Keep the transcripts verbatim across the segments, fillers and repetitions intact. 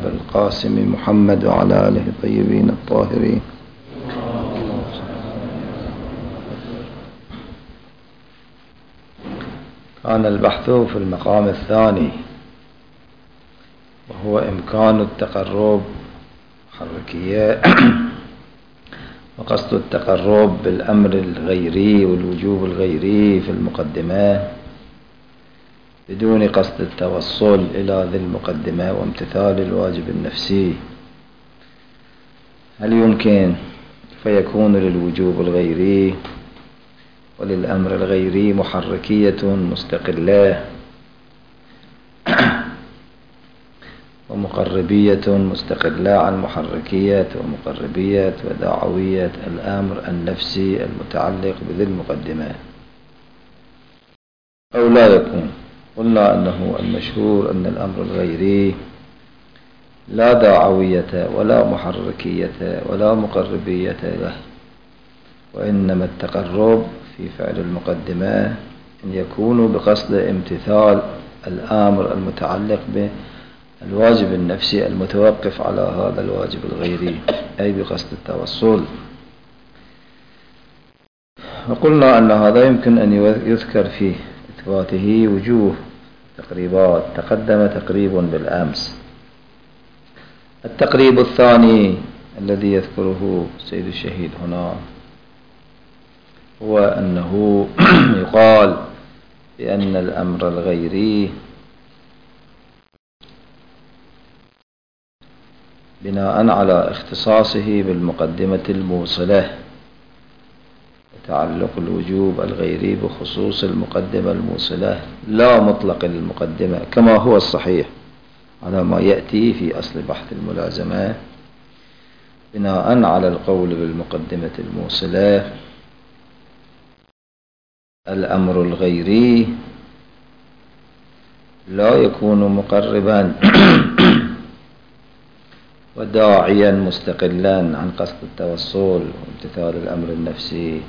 أبا القاسم محمد وعلى آله الطيبين الطاهرين. كان البحث في المقام الثاني وهو إمكان التقرب حركية وقصد التقرب بالأمر الغيري والوجوب الغيري في المقدمة بدون قصد التوصل إلى ذي المقدمة وامتثال الواجب النفسي. هل يمكن فيكون للوجوب الغيري وللأمر الغيري محركية مستقلة ومقربية مستقلة عن محركية ومقربية ودعوية الأمر النفسي المتعلق بذي المقدمة، أو لا يكون؟ قلنا أنه المشهور أن الأمر الغيري لا دعوية ولا محركية ولا مقربية له، وإنما التقرب في فعل المقدمة أن يكون بقصد امتثال الأمر المتعلق بالواجب النفسي المتوقف على هذا الواجب الغيري، أي بقصد التوصل. وقلنا أن هذا يمكن أن يذكر في إثباته وجوه تقريبات تقدم تقريب بالأمس. التقريب الثاني الذي يذكره سيد الشهيد هنا هو أنه يقال بأن الأمر الغيري بناء على اختصاصه بالمقدمة الموصلة تعلق الوجوب الغيري بخصوص المقدمة الموصلة لا مطلق المقدمة كما هو الصحيح على ما يأتي في أصل بحث الملازمة، بناء على القول بالمقدمة الموصلة الأمر الغيري لا يكون مقربا وداعيا مستقلا عن قصد التوصل وامتثال الأمر النفسي،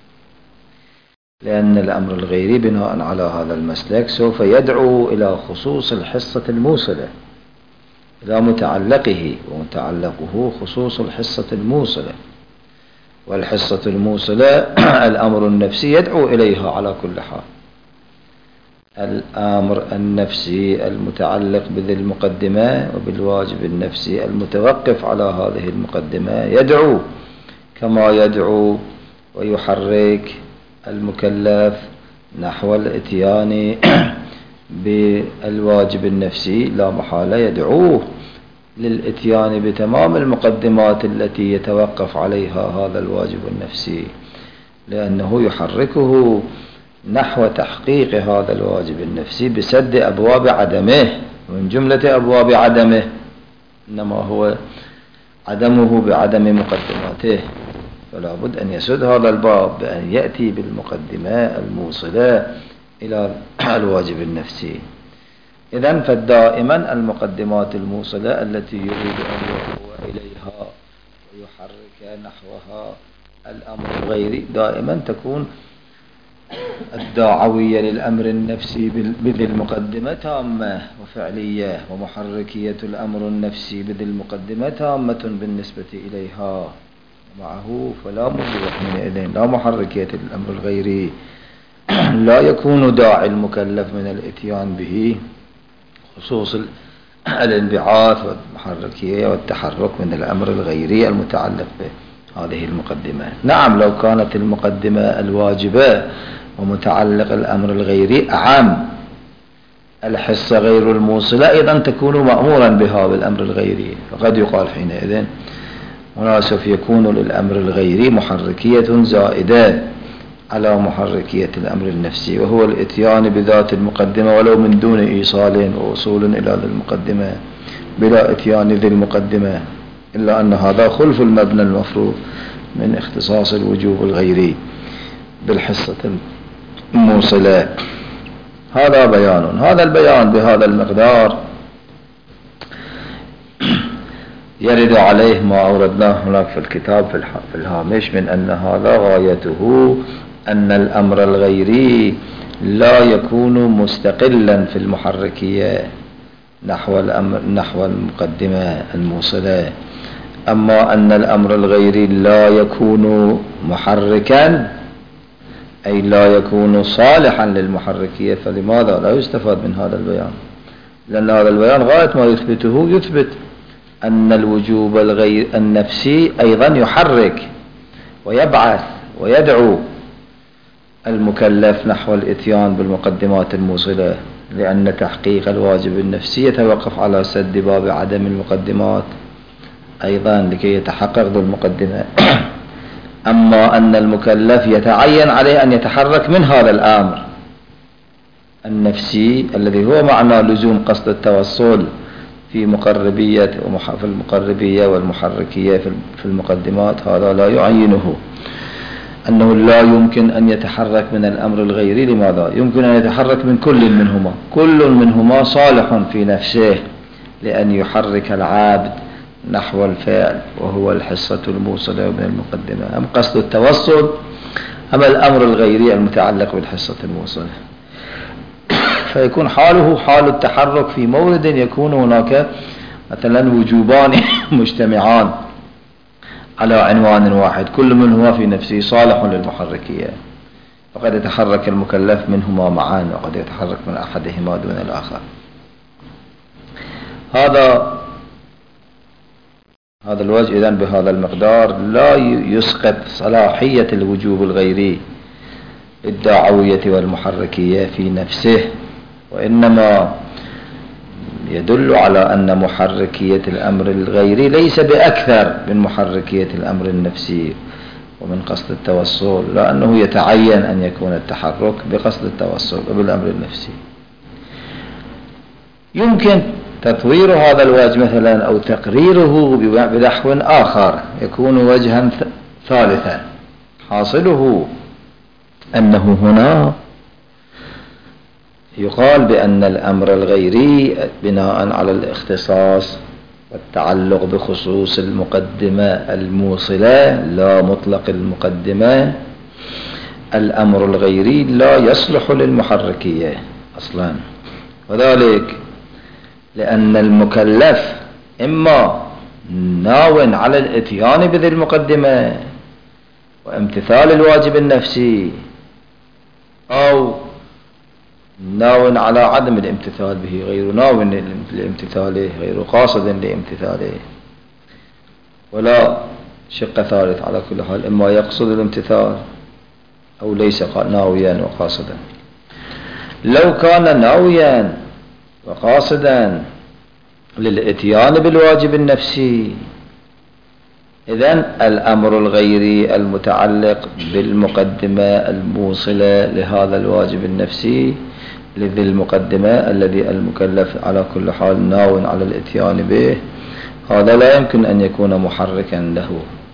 لأن الأمر الغيري بناء على هذا المسلك سوف يدعو إلى خصوص الحصة الموصلة، إلى متعلقه، ومتعلقه خصوص الحصة الموصلة، والحصة الموصلة الأمر النفسي يدعو إليها على كل حال. الأمر النفسي المتعلق بذي المقدمة وبالواجب النفسي المتوقف على هذه المقدمة يدعو كما يدعو ويحرك المكلف نحو الاتيان بالواجب النفسي، لا محالة يدعوه للاتيان بتمام المقدمات التي يتوقف عليها هذا الواجب النفسي، لأنه يحركه نحو تحقيق هذا الواجب النفسي بسد أبواب عدمه. ومن جملة أبواب عدمه إنما هو عدمه بعدم مقدماته، فلا بد أن يسد هذا الباب بأن يأتي بالمقدمة الموصلة إلى الواجب النفسي. إذن فدائما المقدمات الموصلة التي يريد أن يدعو إليها ويحرك نحوها الأمر الغيري دائما تكون الداعوية للأمر النفسي بذي المقدمة تامة وفعلية، ومحركية الأمر النفسي بذي المقدمة تامة بالنسبة إليها معه، فلا موجب حينئذ لا محركية الأمر الغيري، لا يكون داعي المكلف من الاتيان به خصوص الانبعاث والمحركية والتحرك من الأمر الغيري المتعلق بهذه المقدمة. نعم لو كانت المقدمة الواجبة ومتعلق الأمر الغيري أعم الحصة غير الموصلة أيضا تكون مأمورا بها بالأمر الغيري، فقد يقال حينئذ هنا سوف يكون للأمر الغيري محركية زائدة على محركية الأمر النفسي، وهو الاتيان بذات المقدمة ولو من دون إيصال ووصول إلى ذي المقدمة بلا اتيان ذي المقدمة، إلا أن هذا خلف المبنى المفروض من اختصاص الوجوب الغيري بالحصة الموصلة. هذا بيان، هذا البيان بهذا المقدار يرد عليه ما أوردناه هناك في الكتاب في الهامش من أن هذا غايته أن الأمر الغيري لا يكون مستقلا في المحركية، نحو الأمر نحو المقدمة الموصلة. أما أن الأمر الغيري لا يكون محركا أي لا يكون صالحا للمحركية، فلماذا لا يستفاد من هذا البيان؟ لأن هذا البيان غاية ما يثبته يثبت أن الوجوب الغير النفسي أيضا يحرك ويبعث ويدعو المكلف نحو الإتيان بالمقدمات الموصلة، لأن تحقيق الواجب النفسي يتوقف على سد باب عدم المقدمات أيضا لكي يتحقق ذو المقدمة. أما أن المكلف يتعين عليه أن يتحرك من هذا الأمر النفسي الذي هو معنى لزوم قصد التوصل في مقربية في المقربية والمحركية في المقدمات، هذا لا يعينه أنه لا يمكن أن يتحرك من الأمر الغيري. لماذا؟ يمكن أن يتحرك من كل منهما، كل منهما صالح في نفسه لأن يحرك العابد نحو الفعل، وهو الحصة الموصلة من المقدمة، أم قصد التوصل أم الأمر الغيري المتعلق بالحصة الموصلة. فيكون حاله حال التحرك في مورد يكون هناك مثلا وجوبان مجتمعان على عنوان واحد، كل منهما في نفسه صالح للمحركية، فقد يتحرك المكلف منهما معا وقد يتحرك من أحدهما دون الآخر. هذا هذا الوجه إذن بهذا المقدار لا يسقط صلاحية الوجوب الغيري الدعوية والمحركية في نفسه، وإنما يدل على أن محركية الأمر الغيري ليس بأكثر من محركية الأمر النفسي ومن قصد التوصل، لأنه يتعين أن يكون التحرك بقصد التوصل وبالأمر النفسي. يمكن تطوير هذا الوجه مثلا أو تقريره بنحو آخر يكون وجها ثالثا، حاصله أنه هنا يقال بأن الأمر الغيري بناء على الاختصاص والتعلق بخصوص المقدمة الموصلة لا مطلق المقدمة، الأمر الغيري لا يصلح للمحركية أصلا، وذلك لأن المكلف إما ناو على الاتيان بذي المقدمة وامتثال الواجب النفسي، أو ناو على عدم الامتثال به، غير ناو لامتثاله، غير قاصد لامتثاله، ولا شق ثالث. على كل حال إما يقصد الامتثال أو ليس ناويا وقاصدا. لو كان ناويا وقاصدا للاتيان بالواجب النفسي، إذن الأمر الغيري المتعلق بالمقدمة الموصلة لهذا الواجب النفسي لذي المقدمة الذي المكلف على كل حال ناو على الاتيان به، هذا لا يمكن أن يكون محركا له.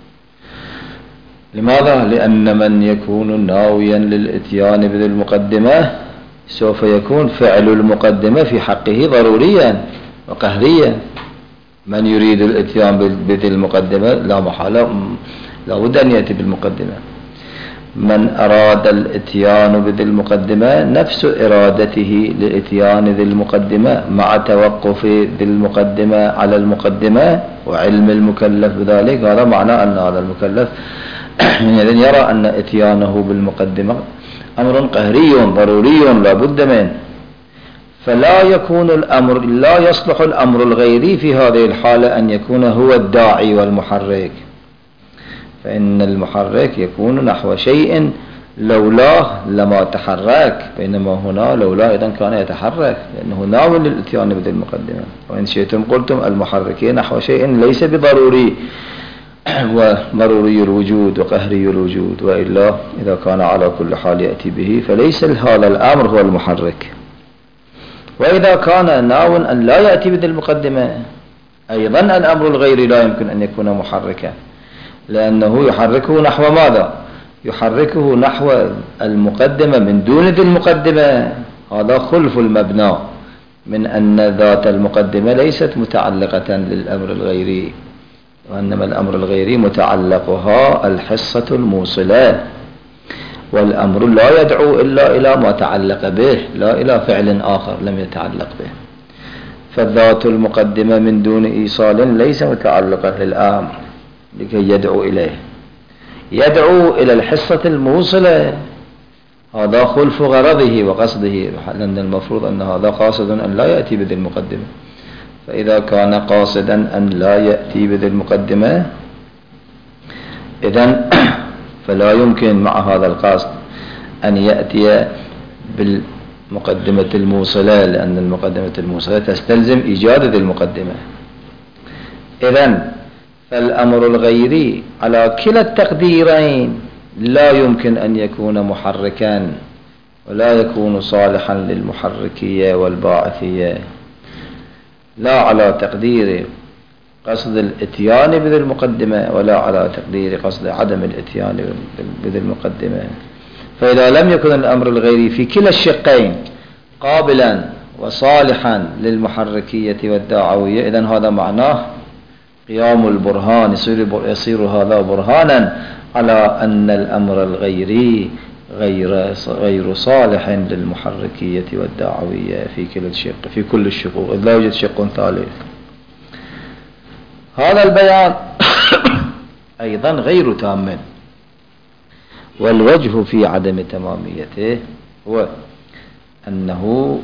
لماذا؟ لأن من يكون ناويا للاتيان بذي المقدمة سوف يكون فعل المقدمة في حقه ضروريا وقهريا. من يريد الاتيان بذي المقدمة لا محالة لا بد أن يأتي بالمقدمة. من أراد الاتيان بذي المقدمة نفس إرادته لاتيان ذي المقدمة مع توقف ذي المقدمة على المقدمة وعلم المكلف بذلك، هذا معنى أن هذا المكلف يرى أن اتيانه بالمقدمة أمر قهري ضروري لا بد منه، فلا يكون الأمر لا يصلح الأمر الغيري في هذه الحالة أن يكون هو الداعي والمحرك، فإن المحرك يكون نحو شيء لولاه لما تحرك، بينما هنا لولا إذن كان يتحرك لأنه ناوي للاتيان بذي المقدمة. وإن شئتم قلتم المحركين نحو شيء ليس بضروري وضروري الوجود وقهري الوجود، وإلا إذا كان على كل حال يأتي به فليس هذا الأمر هو المحرك. وإذا كان ناو أن لا يأتي بذي المقدمة أيضا الأمر الغيري لا يمكن أن يكون محركا، لأنه يحركه نحو ماذا؟ يحركه نحو المقدمة من دون ذي المقدمة. هذا خلف المبنى من أن ذات المقدمة ليست متعلقة للأمر الغيري، وإنما الأمر الغيري متعلقها الحصة الموصلة، والأمر لا يدعو إلا إلى ما تعلق به لا إلى فعل آخر لم يتعلق به. فالذات المقدمة من دون إيصال ليس متعلقا للآمر لكي يدعو إليه، يدعو إلى الحصة الموصلة. هذا خلف غرضه وقصده، لأن المفروض أن هذا قاصد أن لا يأتي بذي المقدمة. فإذا كان قاصدا أن لا يأتي بذي المقدمة إذن فلا يمكن مع هذا القصد أن يأتي بالمقدمة الموصلة، لأن المقدمة الموصلة تستلزم إيجاد ذي المقدمة. إذن فالأمر الغيري على كلا التقديرين لا يمكن أن يكون محركا ولا يكون صالحا للمحركية والباعثية، لا على تقدير قصد الاتيان بذي المقدمة ولا على تقدير قصد عدم الاتيان بذي المقدمة. فإذا لم يكن الأمر الغيري في كلا الشقين قابلا وصالحا للمحركية والدعوية، إذن هذا معناه قيام البرهان، يصير, يصير هذا برهانا على أن الأمر الغيري غير غير صالح للمحركية والدعوية في كل الشق في كل الشقوق، إذ لا يوجد شق ثالث. هذا البيان أيضا غير تام، والوجه في عدم تماميته هو أنه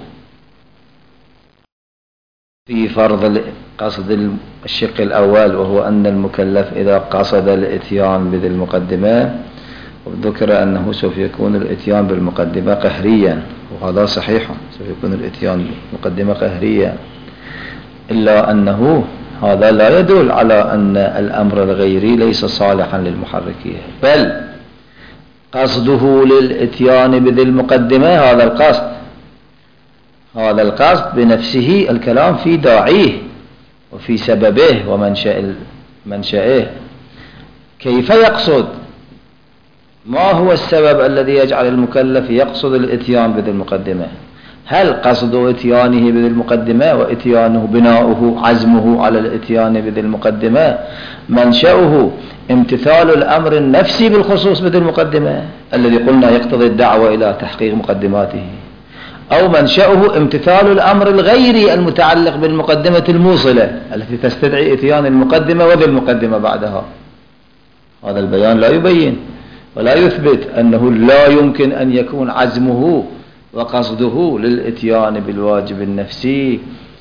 في فرض قصد الشق الأول، وهو أن المكلف إذا قصد الاتيان بذي المقدمة، وذكر أنه سوف يكون الاتيان بالمقدمة قهريا، وهذا صحيح، سوف يكون الاتيان بالمقدمة قهريا، إلا أنه هذا لا يدل على أن الأمر الغيري ليس صالحا للمحركية، بل قصده للاتيان بذي المقدمة هذا القصد هذا القصد بنفسه الكلام في داعيه وفي سببه ومنشأ منشأه. كيف يقصد؟ ما هو السبب الذي يجعل المكلف يقصد الاتيان بذي المقدمة؟ هل قصد اتيانه بذي المقدمة واتيانه بناؤه عزمه على الاتيان بذي المقدمة منشأه امتثال الأمر النفسي بالخصوص بذي المقدمة الذي قلنا يقتضي الدعوة إلى تحقيق مقدماته، أو منشأه امتثال الأمر الغيري المتعلق بالمقدمة الموصلة التي تستدعي اتيان المقدمة وذي المقدمة بعدها؟ هذا البيان لا يبين ولا يثبت أنه لا يمكن أن يكون عزمه وقصده للاتيان بالواجب النفسي،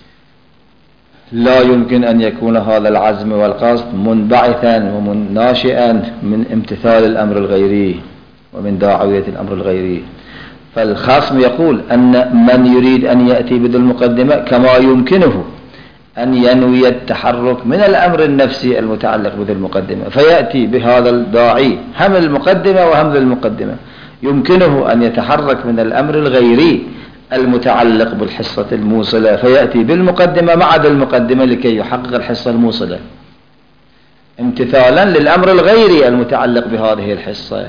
لا يمكن أن يكون هذا العزم والقصد منبعثا ومناشئا من امتثال الأمر الغيري ومن داعية الأمر الغيري. فالخصم يقول أن من يريد أن يأتي بذي المقدمة كما يمكنه أن ينوي التحرك من الأمر النفسي المتعلق بذي المقدمة، فيأتي بهذا الداعي هم المقدمة وهم ذي المقدمة، يمكنه أن يتحرك من الأمر الغيري المتعلق بالحصة الموصلة فيأتي بالمقدمة مع ذي المقدمة لكي يحقق الحصة الموصلة امتثالا للأمر الغيري المتعلق بهذه الحصة.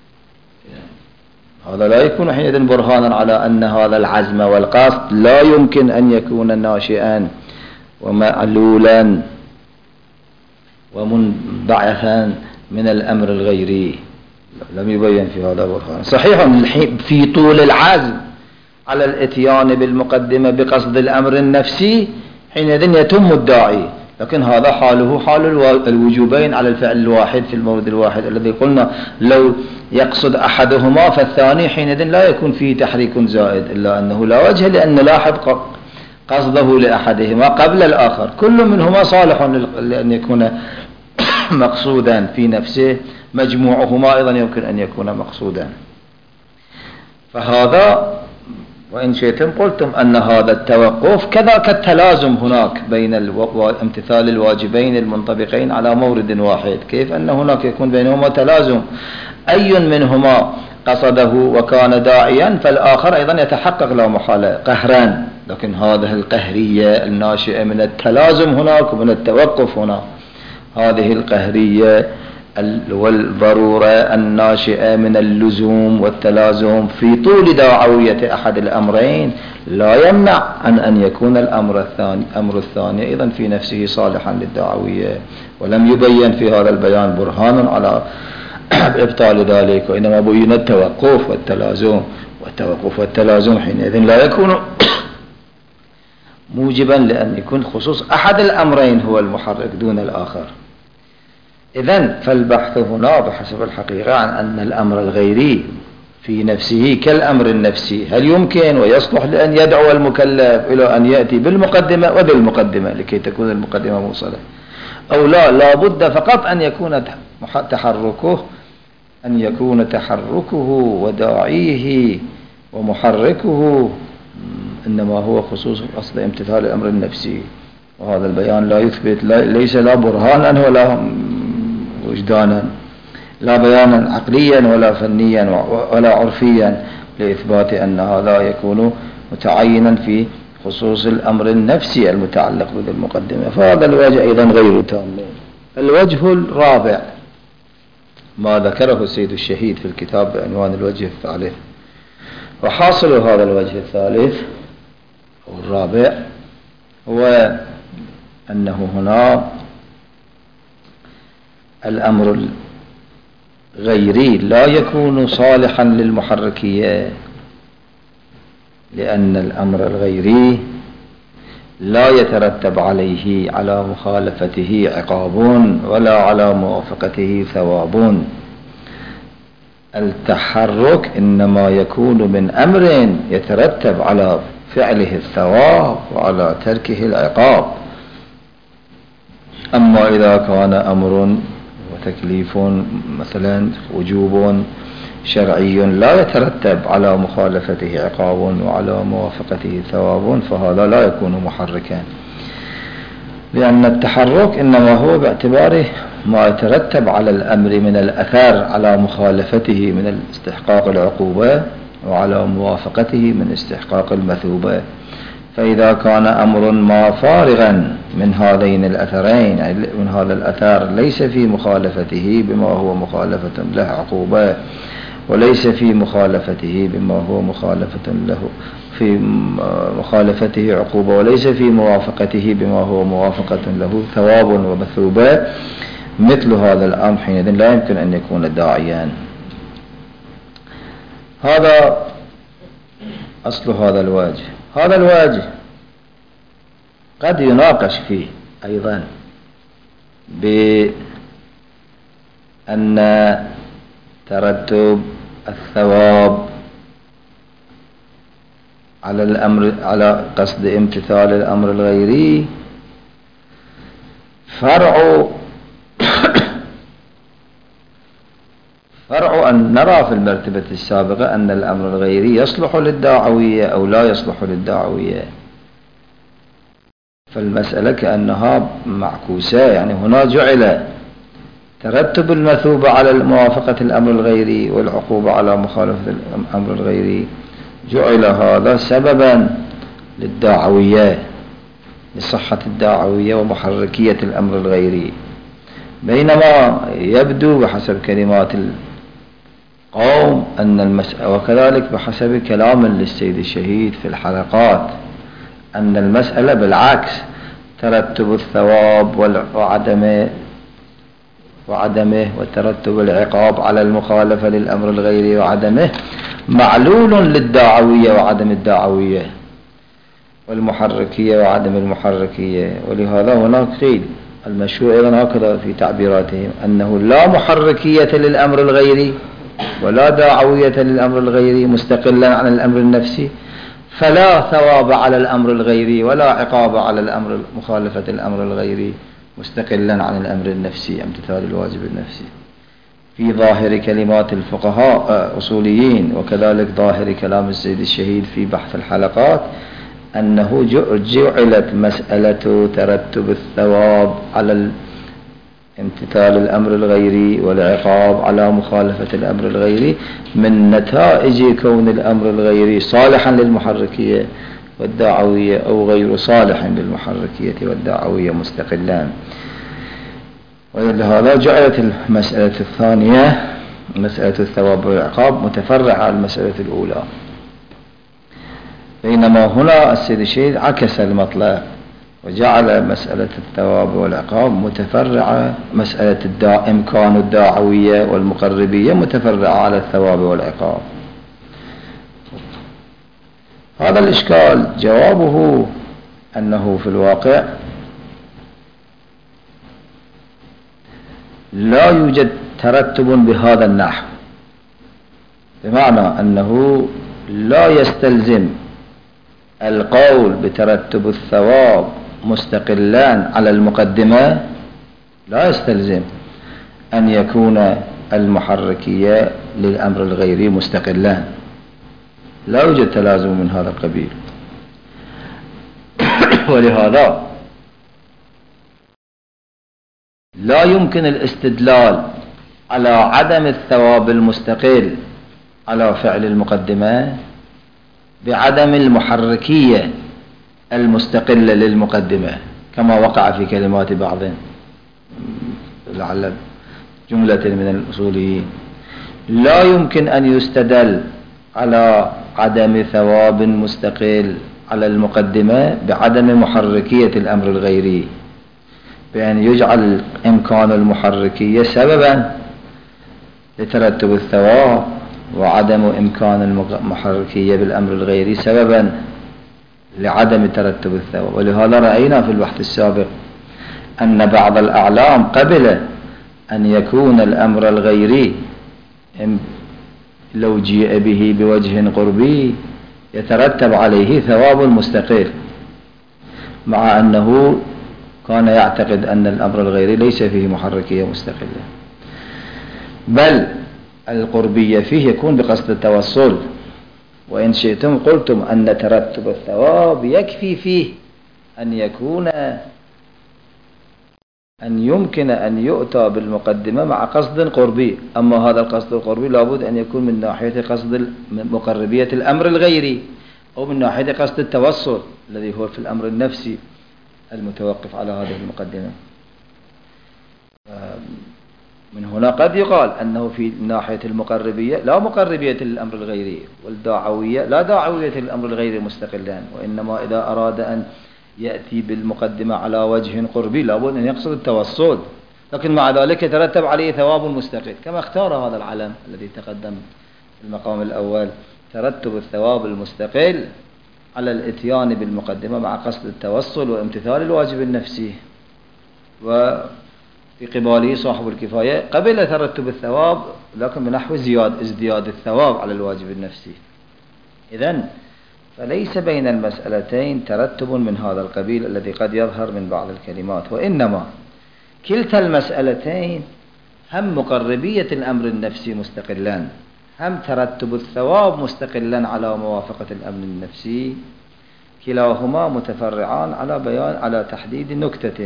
هذا لا يكون حينئذ برهانا على أن هذا العزم والقصد لا يمكن أن يكون ناشئا ومعلولا ومنبعثا من الأمر الغيري، لم يبين في هذا برهان. صحيح في طول العزم على الاتيان بالمقدمة بقصد الأمر النفسي حينئذ يتم الداعي، لكن هذا حاله حال الوجوبين على الفعل الواحد في المورد الواحد الذي قلنا لو يقصد أحدهما فالثاني حينئذ لا يكون فيه تحريك زائد، إلا أنه لا وجه لأن لاحظ قصده لأحدهما قبل الآخر، كل منهما صالح لأن يكون مقصودا في نفسه، مجموعهما أيضا يمكن أن يكون مقصودا. فهذا وإن شئتم قلتم أن هذا التوقف كذاك التلازم هناك بين امتثال الواجبين المنطبقين على مورد واحد، كيف أن هناك يكون بينهما تلازم، أي منهما قصده وكان داعيا فالآخر أيضا يتحقق له محالة قهرا، لكن هذه القهرية الناشئة من التلازم هناك ومن التوقف هنا، هذه القهرية والضرورة الناشئة من اللزوم والتلازم في طول داعوية أحد الأمرين لا يمنع عن أن يكون الأمر الثاني الأمر الثاني أيضا في نفسه صالحا للدعوية، ولم يبين في هذا البيان برهان على إبطال ذلك، وإنما بين التوقف والتلازم، والتوقف والتلازم حينئذ لا يكون موجبا لأن يكون خصوص أحد الأمرين هو المحرك دون الآخر. إذن فالبحث هنا بحسب الحقيقة عن أن الأمر الغيري في نفسه كالأمر النفسي، هل يمكن ويصلح لأن يدعو المكلف إلى أن يأتي بالمقدمة وبالمقدمة لكي تكون المقدمة موصلة، أو لا لا بد فقط أن يكون تحركه أن يكون تحركه وداعيه ومحركه إنما هو خصوص أصل امتثال الأمر النفسي. وهذا البيان لا يثبت لا ليس لا برهانا ولا وجدانا، لا بيانا عقليا ولا فنيا ولا عرفيا لإثبات أن هذا يكون متعينا في خصوص الأمر النفسي المتعلق بالمقدمة. فهذا الوجه أيضا غير تام. الوجه الرابع ما ذكره السيد الشهيد في الكتاب بعنوان الوجه الثالث، وحاصل هذا الوجه الثالث أو الرابع هو أنه هنا الأمر الغيري لا يكون صالحا للمحركية، لأن الأمر الغيري لا يترتب عليه على مخالفته عقاب ولا على موافقته ثواب. التحرك إنما يكون من أمر يترتب على فعله الثواب وعلى تركه العقاب. أما إذا كان أمر وتكليف مثلا وجوب شرعي لا يترتب على مخالفته عقاب وعلى موافقته ثواب فهذا لا يكون محركا، لأن التحرك إنما هو باعتباره ما يترتب على الأمر من الأثر على مخالفته من استحقاق العقوبة وعلى موافقته من استحقاق المثوبة. فإذا كان أمر ما فارغا من هذين الأثرين، يعني من هذا الأثر ليس في مخالفته بما هو مخالفة له عقوبة وليس في مخالفته بما هو مخالفة له في مخالفته عقوبة وليس في موافقته بما هو موافقة له ثواب ومثوبة، مثل هذا الأمر حينئذ لا يمكن أن يكون داعيا. هذا أصل هذا الواجه. هذا الواجه قد يناقش فيه أيضا بأن ترتب الثواب على الأمر على قصد امتثال الأمر الغيري فرع فرع أن نرى في المرتبة السابقة أن الأمر الغيري يصلح للدعوية أو لا يصلح للدعوية، فالمسألة كأنها معكوسة. يعني هنا جعل ترتب المثوبة على موافقة الأمر الغيري والعقوبة على مخالفة الأمر الغيري، جعل هذا سببا للدعوية لصحة الدعوية ومحركية الأمر الغيري، بينما يبدو بحسب كلمات القوم أن المسألة وكذلك بحسب كلام للسيد الشهيد في الحلقات أن المسألة بالعكس، ترتب الثواب وعدمه وعدمه وترتب العقاب على المخالفة للأمر الغيري وعدمه معلول للدعوية وعدم الدعوية والمحركية وعدم المحركية. ولهذا هناك قيل المشروع أيضا هكذا في تعبيراتهم أنه لا محركية للأمر الغيري ولا دعوية للأمر الغيري مستقلا عن الأمر النفسي، فلا ثواب على الأمر الغيري ولا عقاب على الأمر مخالفة الأمر الغيري مستقلا عن الأمر النفسي امتثال الواجب النفسي. في ظاهر كلمات الفقهاء أصوليين وكذلك ظاهر كلام السيد الشهيد في بحث الحلقات أنه جعلت مسألة ترتب الثواب على امتثال الأمر الغيري والعقاب على مخالفة الأمر الغيري من نتائج كون الأمر الغيري صالحا للمحركية والدعوية أو غير صالح للمحركية والدعوية مستقلان. ولهذا جعلت المسألة الثانية مسألة الثواب والعقاب متفرعة على المسألة الأولى، بينما هنا السيد الشهيد عكس المطلب وجعل مسألة الثواب والعقاب متفرعة، مسألة الدا... إمكان الدعوية والمقربية متفرعة على الثواب والعقاب. هذا الإشكال جوابه أنه في الواقع لا يوجد ترتب بهذا النحو، بمعنى أنه لا يستلزم القول بترتب الثواب مستقلان على المقدمة، لا يستلزم أن يكون المحركية للأمر الغيري مستقلان، لا يوجد تلازم من هذا القبيل. ولهذا لا يمكن الاستدلال على عدم الثواب المستقل على فعل المقدمة بعدم المحركية المستقلة للمقدمة، كما وقع في كلمات بعض لعل جملة من الأصوليين. لا يمكن أن يستدل على عدم ثواب مستقل على المقدمة بعدم محركية الأمر الغيري، بأن يجعل إمكان المحركية سببا لترتب الثواب، وعدم إمكان المحركية بالأمر الغيري سببا لعدم ترتب الثواب. ولهذا رأينا في البحث السابق أن بعض الأعلام قبل أن يكون الأمر الغيري لو جيء به بوجه قربي يترتب عليه ثواب مستقل، مع أنه كان يعتقد أن الأمر الغيري ليس فيه محركية مستقلة، بل القربية فيه يكون بقصد التوصل. وإن شئتم قلتم أن ترتب الثواب يكفي فيه أن يكون أن يمكن أن يؤتى بالمقدمة مع قصد قربي، أما هذا القصد القربي لابد أن يكون من ناحية قصد مقربية الأمر الغيري، أو من ناحية قصد التوصل الذي هو في الأمر النفسي المتوقف على هذه المقدمة. من هنا قد يقال أنه في ناحية المقربية لا مقربية للأمر الغيري، والداعوية لا داعوية للأمر الغيري مستقلان، وإنما إذا أراد أن يأتي بالمقدمة على وجه قربي لابد أن يقصد التوصل، لكن مع ذلك يترتب عليه ثواب مستقل، كما اختار هذا العلم الذي تقدم في المقام الأول، ترتب الثواب المستقل على الاتيان بالمقدمة مع قصد التوصل وامتثال الواجب النفسي. وفي قباله صاحب الكفاية قبل ترتب الثواب لكن بنحو زياد ازدياد الثواب على الواجب النفسي. إذن فليس بين المسألتين ترتب من هذا القبيل الذي قد يظهر من بعض الكلمات، وإنما كلتا المسألتين هم مقربية الأمر النفسي مستقلان، هم ترتب الثواب مستقلا على موافقة الأمر النفسي، كلاهما متفرعان على بيان على تحديد نكتة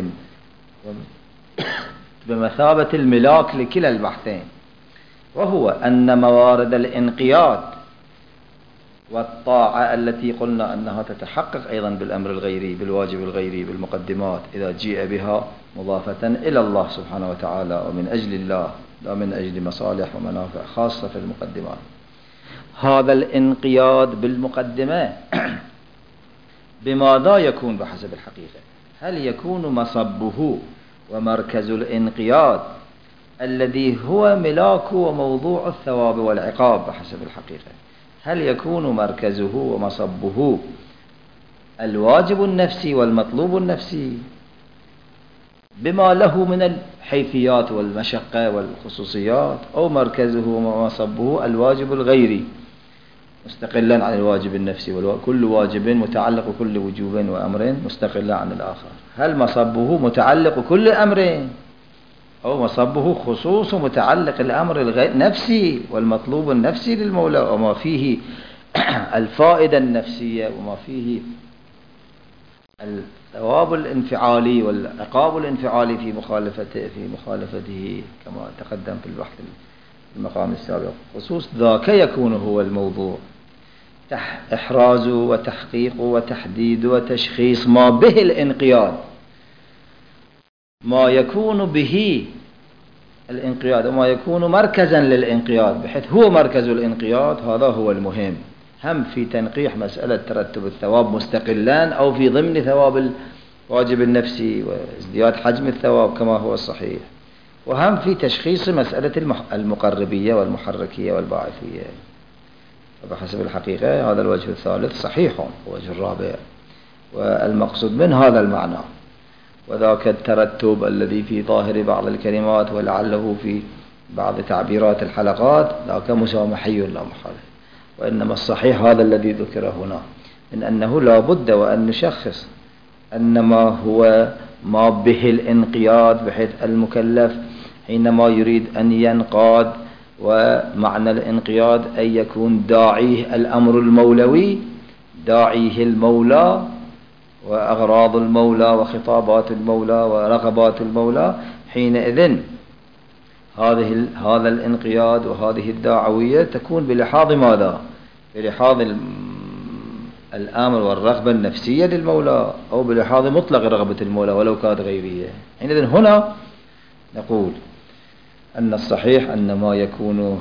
بمثابة الملاك لكلا البحثين، وهو أن موارد الانقياد والطاعة التي قلنا أنها تتحقق أيضا بالأمر الغيري بالواجب الغيري بالمقدمات إذا جيء بها مضافة إلى الله سبحانه وتعالى ومن أجل الله لا من أجل مصالح ومنافع خاصة في المقدمات، هذا الانقياد بالمقدمة بماذا يكون بحسب الحقيقة؟ هل يكون مصبه ومركز الانقياد الذي هو ملاك وموضوع الثواب والعقاب بحسب الحقيقة، هل يكون مركزه ومصبه الواجب النفسي والمطلوب النفسي بما له من الحيثيات والمشقة والخصوصيات، أو مركزه ومصبه الواجب الغيري مستقلا عن الواجب النفسي، وكل واجب متعلق كل وجوب وأمر مستقلا عن الآخر؟ هل مصبه متعلق كل أمر، أو مصبه خصوص متعلق الأمر النفسي والمطلوب النفسي للمولى وما فيه الفائدة النفسية وما فيه الثواب الانفعالي والعقاب الانفعالي في مخالفته في مخالفته كما تقدم في البحث المقام السابق؟ خصوص ذاك يكون هو الموضوع، إحراز وتحقيق وتحديد وتشخيص ما به الانقياد، ما يكون به الانقياد وما يكون مركزا للانقياد بحيث هو مركز الانقياد، هذا هو المهم، هم في تنقيح مسألة ترتب الثواب مستقلان أو في ضمن ثواب الواجب النفسي وازدياد حجم الثواب كما هو الصحيح، وهم في تشخيص مسألة المقربية والمحركية والباعثية. فبحسب الحقيقة هذا الوجه الثالث صحيح، الوجه الرابع والمقصود من هذا المعنى. وذاك الترتب الذي في ظاهر بعض الكلمات ولعله في بعض تعبيرات الحلقات ذاك مسامحي لا محالة، وإنما الصحيح هذا الذي ذكر هنا من أنه لا بد وأن نشخص أن ما هو ما به الانقياد، بحيث المكلف حينما يريد أن ينقاد، ومعنى الانقياد أن يكون داعيه الأمر المولوي، داعيه المولى وأغراض المولى وخطابات المولى ورغبات المولى، حينئذ هذه هذا الانقياد وهذه الداعوية تكون بلحاظ ماذا؟ بلحاظ الآمر والرغبة النفسية للمولى، أو بلحاظ مطلق رغبة المولى ولو كانت غيبية. حينئذ هنا نقول أن الصحيح أن ما يكون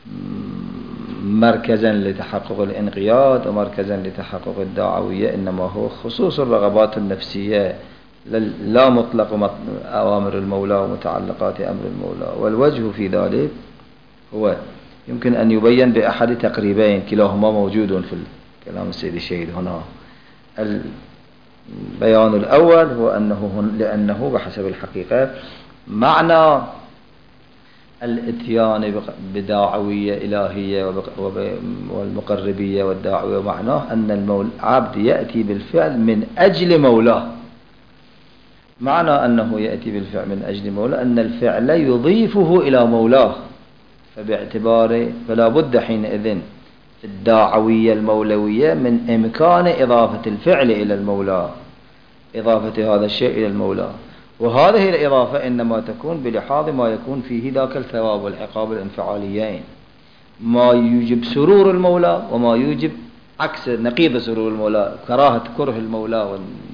مركزا لتحقق الانقياد ومركزا لتحقق الدعوية إنما هو خصوص الرغبات النفسية، لا مطلق أوامر المولى ومتعلقات أمر المولى. والوجه في ذلك هو يمكن أن يبين بأحد تقريبين كلاهما موجود في كلام السيد الشهيد هنا. البيان الأول هو أنه لأنه بحسب الحقيقة معنى الاتيان بداعوية إلهية والمقربية والداعوية معناه أن العبد يأتي بالفعل من أجل مولاه. معنى أنه يأتي بالفعل من أجل مولاه أن الفعل يضيفه إلى مولاه، فباعتباره فلا بد حينئذ في الداعوية المولوية من إمكان إضافة الفعل إلى المولى، إضافة هذا الشيء إلى المولى. وهذه الإضافة إنما تكون بلحاظ ما يكون فيه ذاك الثواب والعقاب الانفعاليين، ما يوجب سرور المولى وما يوجب عكس نقيض سرور المولى، كراهة كره المولى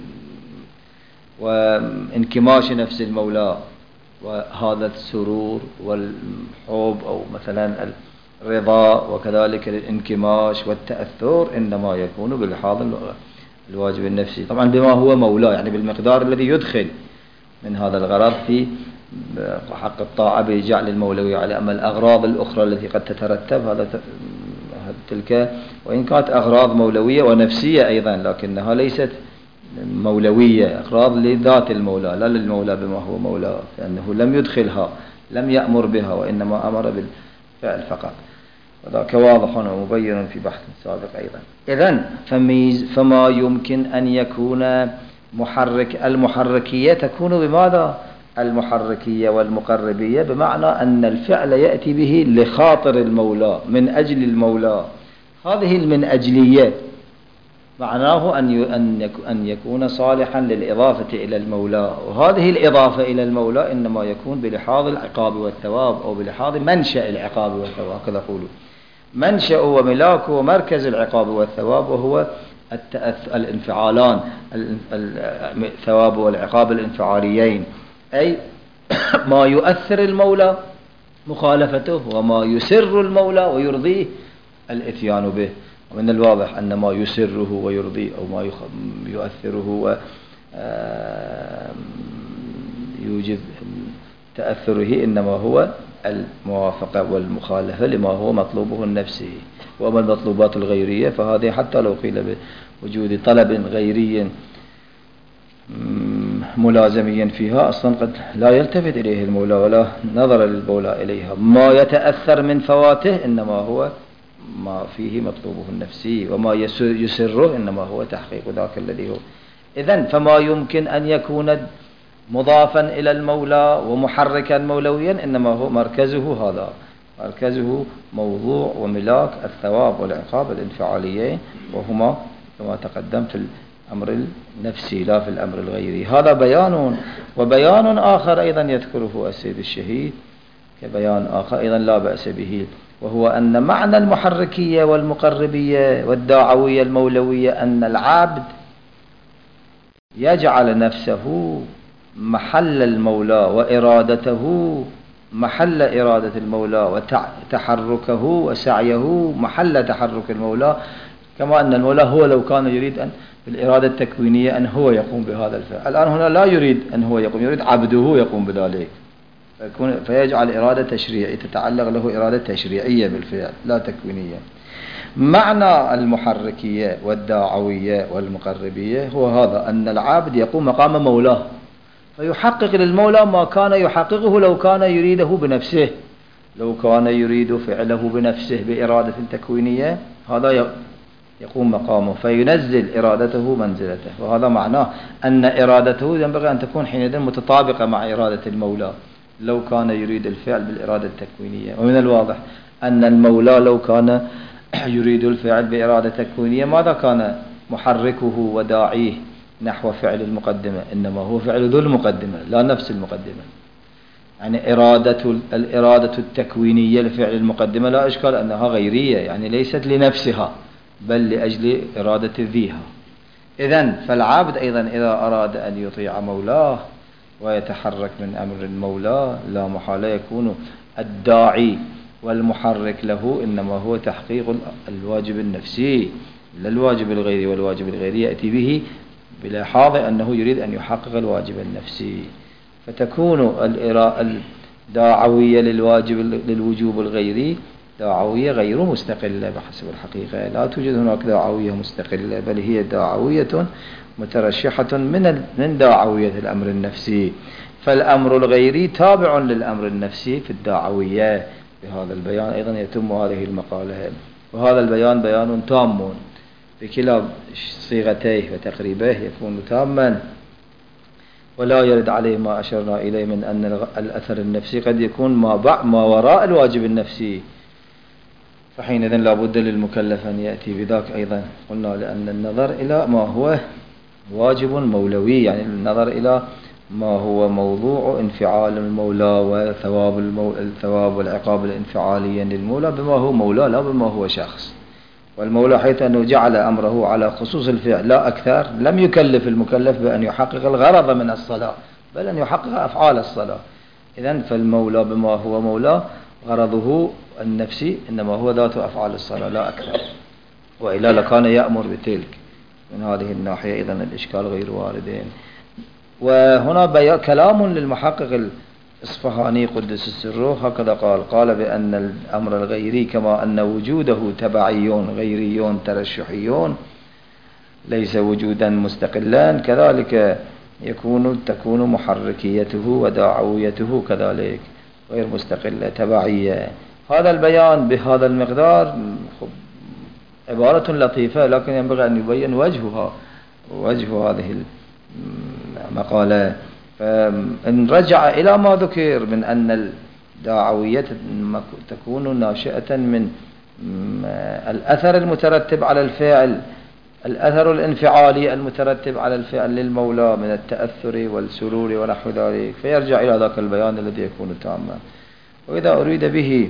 وانكماش نفس المولى. وهذا السرور والحب أو مثلا الرضا وكذلك الانكماش والتأثر إنما يكون بلحاظ الواجب النفسي، طبعا بما هو مولاه، يعني بالمقدار الذي يدخل من هذا الغرض في حق الطاعة بجعل المولوية على. أما الأغراض الأخرى التي قد تترتب هذا تلك وإن كانت أغراض مولوية ونفسية أيضا لكنها ليست مولوية، أغراض لذات المولى لا للمولى بما هو مولاه، لأنه لم يدخلها لم يأمر بها وإنما أمر بالفعل فقط. وذاك واضح ومبين في بحث سابق أيضا. إذن فما يمكن أن يكون محرك المحركية تكون بماذا؟ المحركية والمقربية بمعنى أن الفعل يأتي به لخاطر المولى من أجل المولى. هذه المن أجلية معناه أن يكون صالحا للإضافة إلى المولى، وهذه الإضافة إلى المولى إنما يكون بلحاظ العقاب والثواب أو بلحاظ منشأ العقاب والثواب كذا قولوا، منشأ وملاك ومركز العقاب والثواب وهو الانفعالان الثواب والعقاب الانفعاليين، أي ما يؤثر المولى مخالفته وما يسر المولى ويرضيه الاتيان به. ومن الواضح أن ما يسره ويرضيه أو ما يؤثره ويوجب تأثره إنما هو الموافقة والمخالفة لما هو مطلوبه النفسي. وأما المطلوبات الغيرية فهذه حتى لو قيل بوجود طلب غيري ملازميا فيها أصلا قد لا يلتفت إليه المولى ولا نظر للمولى إليها. ما يتأثر من فواته إنما هو ما فيه مطلوبه النفسي، وما يسره إنما هو تحقيق ذاك الذي هو. إذن فما يمكن أن يكون مضافا إلى المولى ومحركا مولويا إنما هو مركزه هذا، مركزه موضوع وملاك الثواب والعقاب الانفعاليين، وهما كما تقدم في الأمر النفسي لا في الأمر الغيري. هذا بيان. وبيان آخر أيضا يذكره السيد الشهيد كبيان آخر أيضا لا بأس به، وهو أن معنى المحركية والمقربية والداعوية المولوية أن العبد يجعل نفسه محل المولى وإرادته محل إرادة المولى وتحركه وسعيه محل تحرك المولى، كما أن المولى هو لو كان يريد أن بالإرادة التكوينية أن هو يقوم بهذا الفعل، الآن هنا لا يريد أن هو يقوم، يريد عبده يقوم بذلك، فيجعل إرادة تشريعية تتعلق له إرادة تشريعية بالفعل لا تكوينية. معنى المحركية والداعوية والمقربية هو هذا، أن العابد يقوم مقام مولاه، فيحقق للمولى ما كان يحققه لو كان يريده بنفسه. لو كان يريد فعله بنفسه بإرادة تكوينية هذا يقوم مقامه، فينزل إرادته منزلته. وهذا معناه أن إرادته ينبغي أن تكون حينئذ متطابقة مع إرادة المولى لو كان يريد الفعل بالإرادة التكوينية. ومن الواضح أن المولى لو كان يريد الفعل بإرادة تكوينية ماذا كان محركه وداعيه نحو فعل المقدمة؟ إنما هو فعل ذو المقدمة لا نفس المقدمة. يعني إرادة الإرادة التكوينية لفعل المقدمة لا إشكال أنها غيرية، يعني ليست لنفسها بل لأجل إرادة ذيها. إذن فالعابد أيضا إذا أراد أن يطيع مولاه ويتحرك من أمر المولى لا محالة يكون الداعي والمحرك له إنما هو تحقيق الواجب النفسي لا الواجب الغيري. والواجب الغيري يأتي به بلاحاظ أنه يريد أن يحقق الواجب النفسي، فتكون الداعوية للواجب للوجوب الغيري داعوية غير مستقلة بحسب الحقيقة. لا توجد هناك داعوية مستقلة، بل هي داعوية مترشحة من من داعوية الأمر النفسي. فالأمر الغيري تابع للأمر النفسي في الداعوية. بهذا البيان أيضا يتم هذه المقالة، وهذا البيان بيان تام بكلا صيغتيه وتقريبه يكون تاما، ولا يرد عليه ما أشرنا إليه من أن الأثر النفسي قد يكون ما, ما وراء الواجب النفسي، فحينئذ لا بد للمكلف أن يأتي بذاك أيضا. قلنا لأن النظر إلى ما هو واجب مولوي، يعني النظر إلى ما هو موضوع انفعال المولى وثواب المو... الثواب والعقاب الانفعالي للمولى بما هو مولى لا بما هو شخص. والمولى حيث أنه جعل أمره على خصوص الفعل لا أكثر لم يكلف المكلف بأن يحقق الغرض من الصلاة بل أن يحقق أفعال الصلاة. إذن فالمولى بما هو مولى غرضه النفسي إنما هو ذات أفعال الصلاة لا أكثر، وإلا لكان يأمر بتلك. من هذه الناحية إذن الإشكال غير واردين. وهنا بيان كلام للمحقق الإصفهاني قدس السر هكذا قال قال بأن الأمر الغيري كما أن وجوده تبعيون غيريون ترشحيون ليس وجودا مستقلا كذلك يكون تكون محركيته وداعويته كذلك غير مستقلة تبعية. هذا البيان بهذا المقدار عبارة لطيفة، لكن ينبغي أن يبين وجهها وجه هذه المقالة. فإن رجع إلى ما ذكر من أن الداعوية تكون ناشئة من الأثر المترتب على الفعل، الأثر الانفعالي المترتب على الفعل للمولى من التأثر والسرور ونحو ذلك، فيرجع إلى ذاك البيان الذي يكون تاما. وإذا أريد به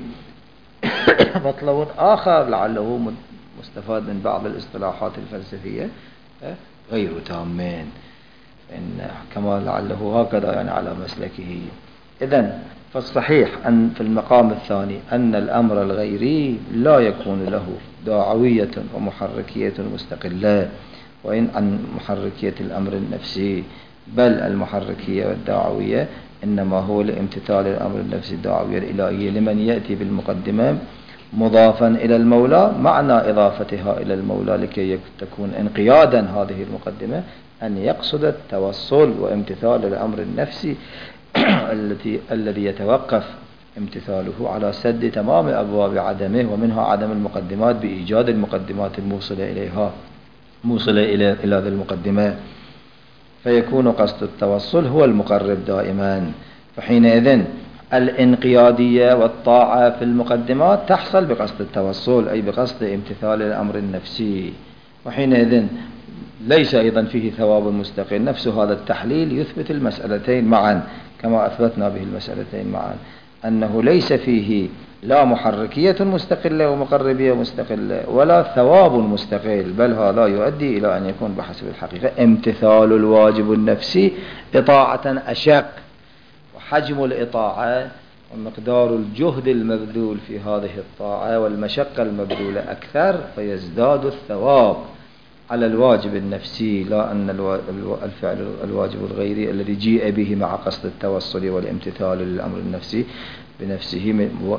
مطلب آخر لعله مستفاد من بعض الاصطلاحات الفلسفية غير تامين إن كما لعله هكذا يعني على مسلكه. إذن فالصحيح أن في المقام الثاني أن الأمر الغيري لا يكون له داعوية ومحركية مستقلة وإن عن محركية الأمر النفسي، بل المحركية والداعوية إنما هو لامتثال الأمر النفسي الداعوية الإلهية لمن يأتي بالمقدمة مضافا إلى المولى معنى إضافتها إلى المولى لكي تكون انقيادا هذه المقدمة أن يقصد التوصل وامتثال الأمر النفسي التي الذي يتوقف امتثاله على سد تمام أبواب عدمه، ومنها عدم المقدمات بإيجاد المقدمات الموصلة إليها موصلة إلى إلى ذي المقدمة، فيكون قصد التوصل هو المقرب دائما. فحينئذ الانقيادية والطاعة في المقدمات تحصل بقصد التوصل أي بقصد امتثال الأمر النفسي، وحينئذ ليس أيضا فيه ثواب مستقل. نفس هذا التحليل يثبت المسألتين معا كما أثبتنا به المسألتين معا، أنه ليس فيه لا محركية مستقلة ومقربية مستقلة ولا ثواب مستقل، بل هذا يؤدي إلى أن يكون بحسب الحقيقة امتثال الواجب النفسي إطاعة أشق، وحجم الإطاعة ومقدار الجهد المبذول في هذه الطاعة والمشقة المبذولة أكثر، فيزداد الثواب على الواجب النفسي لا أن الفعل الواجب الغيري الذي جيء به مع قصد التوصل والامتثال للأمر النفسي بنفسه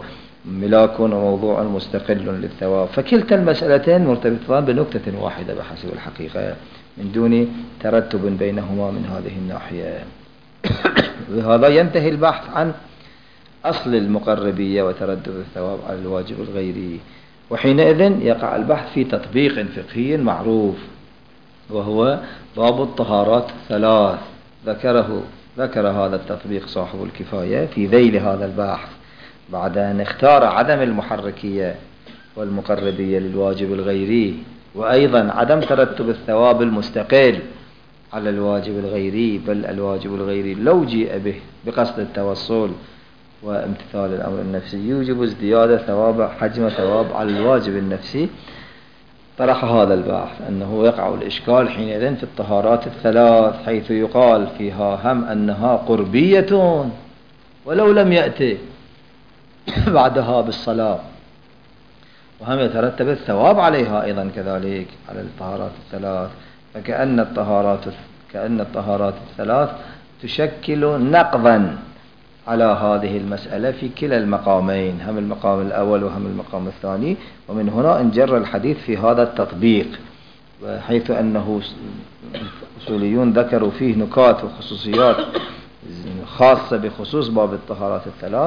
ملاك وموضوع مستقل للثواب. فكلتا المسألتين مرتبطتان بنكتة واحدة بحسب الحقيقة من دون ترتب بينهما من هذه الناحية. وهذا ينتهي البحث عن أصل المقربية وتردد الثواب على الواجب الغيري، وحينئذ يقع البحث في تطبيق فقهي معروف، وهو باب الطهارات ثلاث. ذكره ذكر هذا التطبيق صاحب الكفاية في ذيل هذا البحث بعد أن اختار عدم المحركية والمقربية للواجب الغيري، وأيضا عدم ترتب الثواب المستقل على الواجب الغيري، بل الواجب الغيري لو جيء به بقصد التوصل وامتثال الأمر النفسي يوجب ازدياد ثواب حجم ثواب على الواجب النفسي. طرح هذا البحث أنه يقع الإشكال حينئذ في الطهارات الثلاث، حيث يقال فيها هم أنها قربية ولو لم يأتي بعدها بالصلاة، وهم يترتب الثواب عليها أيضا كذلك على الطهارات الثلاث. فكأن الطهارات كأن الطهارات الثلاث تشكل نقضا على هذه المسألة في كلا المقامين، هم المقام الأول وهم المقام الثاني. ومن هنا انجر الحديث في هذا التطبيق، وحيث أنه أصوليون ذكروا فيه نكات وخصوصيات خاصة بخصوص باب الطهارات الثلاث،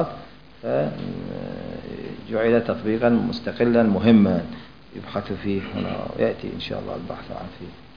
فجعل تطبيقا مستقلا مهما يبحث فيه هنا، ويأتي إن شاء الله البحث عن فيه.